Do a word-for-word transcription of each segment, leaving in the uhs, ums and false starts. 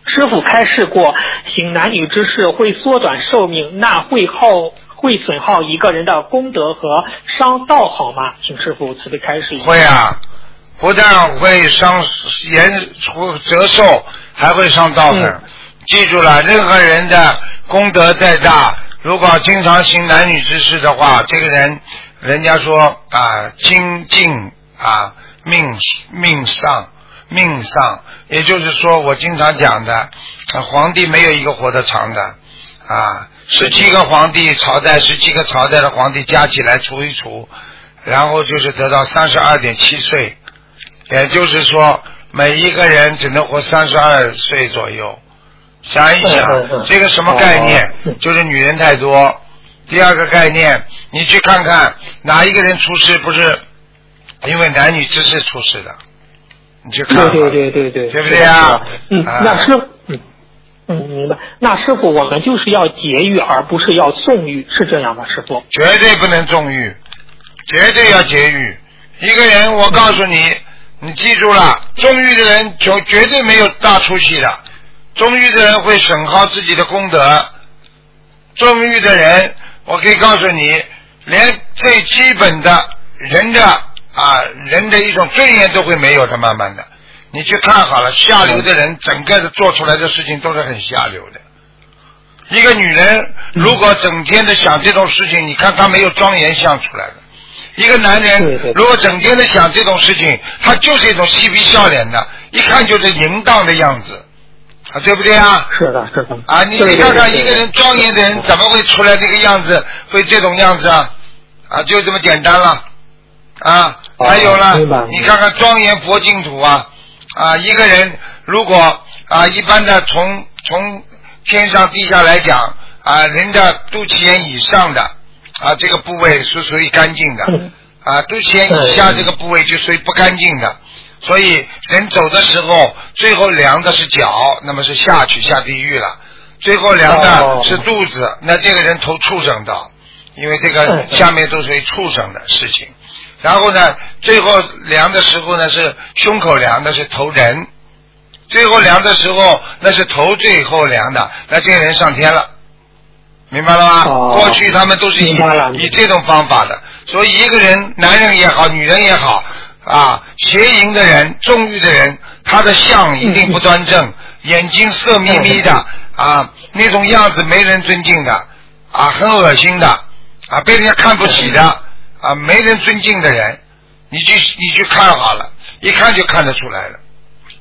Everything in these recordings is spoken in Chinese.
师傅开示过，行男女之事会缩短寿命，那会耗会损耗一个人的功德和伤道好吗？请师傅慈悲开示一下。 会啊，不但会伤延折寿，还会伤道行。嗯、记住了，任何人的功德再大，如果经常行男女之事的话，这个人，人家说啊，精进啊，命命丧。命丧，也就是说我经常讲的、啊、皇帝没有一个活得长的啊，十七个皇帝朝代，十七个朝代的皇帝加起来除一除，然后就是得到三十二点七岁，也就是说每一个人只能活三十二岁左右。想一想这个什么概念，就是女人太多。第二个概念，你去看看哪一个人出事不是因为男女之事出事的，你去看， 对对对对对， 对不对啊？ 嗯， 啊那师嗯嗯明白。那师傅，我们就是要节育，而不是要纵欲，是这样吗？师傅？ 绝对不能纵欲，绝对要节育。一个人，我告诉你，你记住了，纵欲的人就绝对没有大出息的。纵欲的人会损耗自己的功德。纵欲的人，我可以告诉你，连最基本的人的啊人的一种尊严都会没有的，慢慢的。你去看好了，下流的人整个的做出来的事情都是很下流的。一个女人如果整天的想这种事情，你看她没有庄严相出来的。一个男人如果整天的想这种事情，他就是一种嬉皮笑脸的，一看就是淫荡的样子啊，对不对啊？ 是的，是的。 啊，你你看看一个人庄严的人怎么会出来这个样子，会这种样子啊？啊，就这么简单了啊。还有了，你看看庄严佛净土啊啊，一个人如果啊一般的从从天上地下来讲啊，人的肚脐眼以上的啊这个部位是属于干净的啊，肚脐眼以下这个部位就属于不干净的。所以人走的时候，最后量的是脚，那么是下去下地狱了；最后量的是肚子，那这个人投畜生道，因为这个下面都属于畜生的事情。然后呢，最后量的时候呢是胸口量的是投人，最后量的时候那是头最后量的，那这个人上天了，明白了吗？过去他们都是以以这种方法的，所以一个人，男人也好，女人也好。啊，邪淫的人、纵欲的人，他的相一定不端正，眼睛色眯眯的啊，那种样子没人尊敬的啊，很恶心的啊，被人家看不起的啊，没人尊敬的人，你去你去看好了，一看就看得出来了。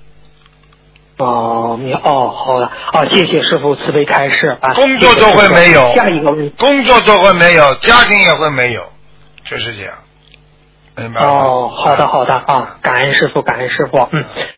哦，明哦，好的，哦，谢谢师傅慈悲开示啊。 工作都会没有， 下一个问题， 工作都会没有，家庭也会没有，就是这样。 哦，好的好的啊，感恩师傅，感恩师傅，嗯。